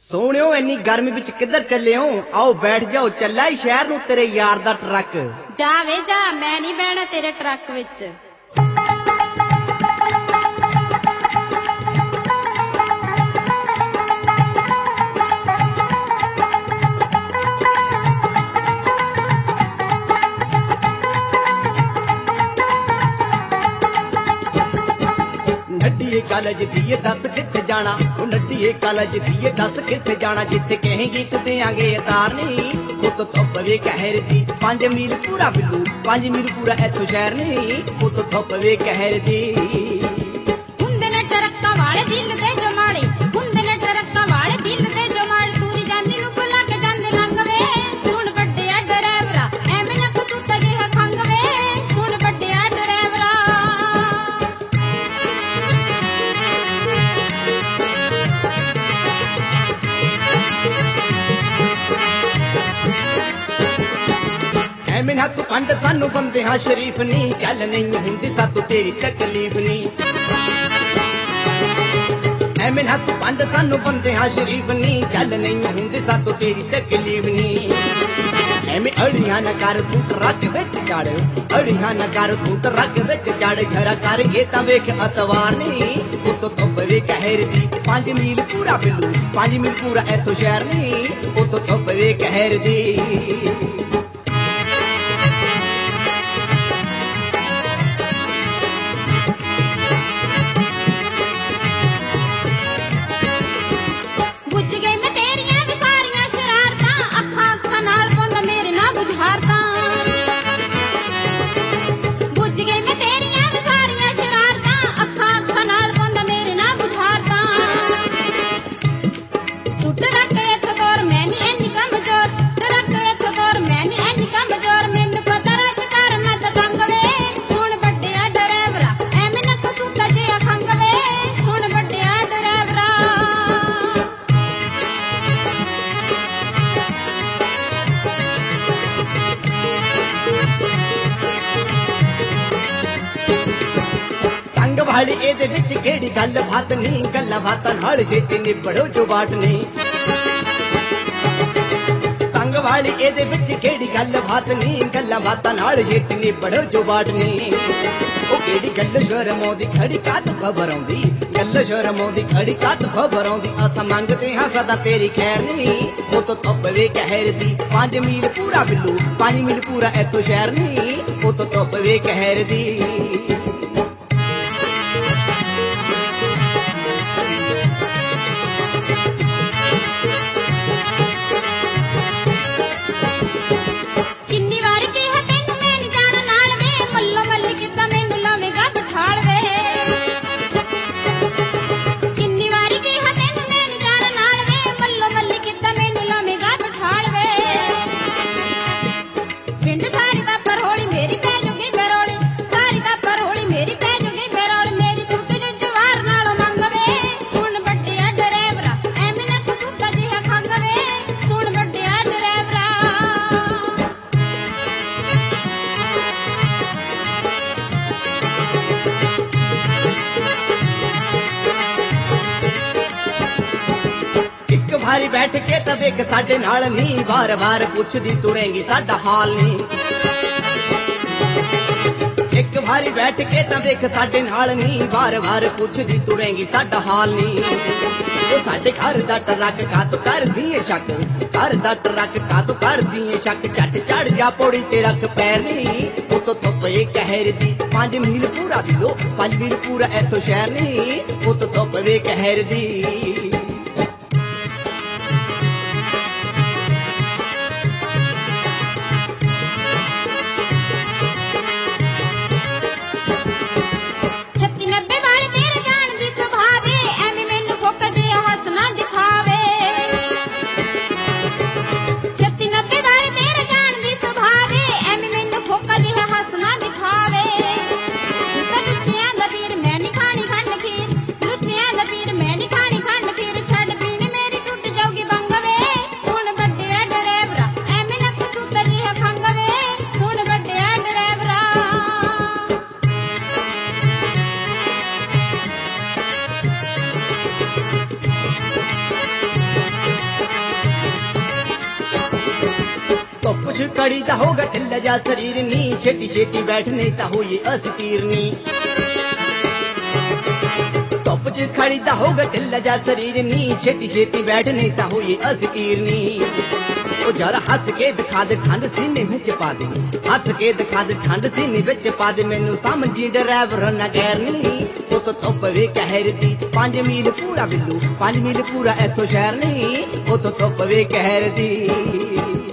सोहणियो इन्नी गर्मी विच किधर चले हो? आओ बैठ जाओ, चला ही शहर नूं तेरे यार दा ट्रक। जा वे जा, मैं नहीं बहना तेरे ट्रक विच। नड्डीए कॉलेज दिए दस किथे जाना, नड्डीए कॉलेज दिए दस किथे जाना, जिथे कहेंगी तो देंगे उतारनी। तो थोप वे कहर दी 5 मील पूरा बिल्लू, 5 मील पूरा ऐसो शहर नहीं। तो थोप वे कहर दी हुंदे ने टरक्का वाले दिल दे जमाड़े, हुंदे ने टरक्का वाले दिल दे जमाड़े, टूरी जांदी नु बुला के जांदे लंघवे। सुन बड्डिया ड्राइवरा एवें ना कुत्ता जिहा खंघवे, सुन बड्डिया ड्राइवरा। एवें ना तू पंड सानू बंदे हाँ शरीफ नहीं, चल नहीं हुंदी सातों तेरी तकलीफ नहीं। एवें ना तू पंड सानू बंदे हाँ शरीफ नहीं, चल नहीं हुंदी सातों तेरी तकलीफ नहीं। एवें अड़ियां न कर तू ट्रक विच चढ़, अड़ियां न कर तू ट्रक विच चढ़, जरा कर ये तां वेख अतवार नहीं। तो थोप वे कहर दी 5 मील पूरा बिल्लू, 5 मील पूरा ऐसो शहर नहीं। तो थोप वे कहर दी बुझ गई मैं तेरियां भी सारियां शरारतां, अखां अखां नाल पौंदा मेरे ना बुझारतां। बुझ गई मैं तेरियां भी सारियां शरारतां, अखां अखां नाल पौंदा मेरे ना बुझारतां। टुट रख इत्थे तोर मैं नहीं इन्नी कमजोर, रख इत्थे तोर मैं नहीं इन्नी कमजोर, मैनू पता रच कर मैं तां तंग वे। सुन बड्डिया ड्राइवरा एवें ना कुत्ता जिहा खंघवे, सुन बड्डिया ड्राइवरा। टंग वाली एदे विच केड़ी गल बात नहीं, गल्लां बातां नाल छेती निबड़ो जो बाट नहीं। टंग वाली एदे विच केड़ी गल बात नहीं, गल्लां बातां नाल छेती निबड़ो जो बाट नहीं। ओ केड़ी गल शर्मों दी खड़ी कात खबर आउंदी, गल शर्मों दी खड़ी कात खबर आउंदी, असां मंगदे हां सदा तेरी खैर नहीं। ओ तो थोप वे कहर दी 5 मील पूरा बिल्लू, 5 मील पूरा ऐसो शहर नहीं। ओ तो थोप वे कहर दी किन्नी वारी कहा तैनू मैं नहीं जाना नाल वे, मल्लो मल्ली किद्दां मैनू लावेगा बठाल वे। किन्नी वारी कहा तैनू मैं नहीं जाना नाल वे, मल्लो मल्ली किद्दां मैनू लावेगा बठाल वे। पिंड सारी दा परहोली मेरी पै जूगी बरोली, सारी दा परहोली मेरी पै जूगी बरोली, मेरी छुट जो जवार नालों मंग वे। सुन बड्डिया ड्राइवरा एवें ना कुत्ता जिहा खंघवे, सुन बड्डिया ड्राइवरा। एक भारी बैठ के तो वेख साडे नाल नहीं, बार बार पुछदी तुरेंगी साडा हाल नहीं। एक भारी बैठ के तो वेख साडे नाल नहीं, बार बार पुछदी तुरेंगी साडा हाल नहीं। ओ साडे घर दा ट्रक का तो कर दिए शक, घर दा ट्रक का तो कर दिए शक, झट चढ़ जा पौड़ी ते रख पैर नहीं। ओ तो थोप वे कहर दी 5 मील पूरा बिलो, 5 मील पूरा ऐसो शहर नहीं। ओ तो थोप वे कहर दी छत्ती नब्बे वाले तेरे जान दी सुभावे, एवें मैनू फोक जिहा हसना दिखावे। छत्ती नब्बे वाले तेरे जान दी सुभावे, एवें मैनू फोक जिहा हसना दिखावे। लुच्चियां दा पीर मैं नहीं खानी खंड खीर, लुच्चियां दा पीर मैं नहीं खानी खंड खीर, ਚ ਕੜੀ ਦਾ ਹੋਗਾ ਢਿੱਲਾ ਜਾ ਸਰੀਰ ਨੀ ਛੇਤੀ ਛੇਤੀ ਬੈਠਨੇ ਤਾਂ ਹੋਈਏ ਅਸਤੀਰ ਨੀ ਧੁੱਪ ਚ ਖੜੀ ਦਾ ਹੋਗਾ ਢਿੱਲਾ ਜਾ ਸਰੀਰ ਨੀ ਛੇਤੀ ਛੇਤੀ ਬੈਠਨੇ ਤਾਂ ਹੋਈਏ ਅਸਤੀਰ ਨੀ ਉਹ ਜਰਾ ਹੱਸ ਕੇ ਦਿਖਾ ਦੇ ਠੰਡ ਸੀਨੇ ਵਿੱਚ ਪਾ ਦੇ ਹੱਸ ਕੇ ਦਿਖਾ ਦੇ ਠੰਡ ਸੀਨੇ ਵਿੱਚ ਪਾ ਦੇ ਮੈਨੂੰ ਸਮਝੀ ਡਰਾਈਵਰ ਨਾ ਗੈਰਨੀ ਉਹ ਤਾਂ ਧੁੱਪ ਵੇ ਕਹਿਰ ਦੀ 5 ਮੀਲ ਪੂਰਾ ਬਿੱਲੂ 5 ਮੀਲ ਪੂਰਾ ਇੱਥੋਂ ਸ਼ਹਿਰ ਨਹੀਂ ਉਹ ਤਾਂ ਧੁੱਪ ਵੇ ਕਹਿਰ ਦੀ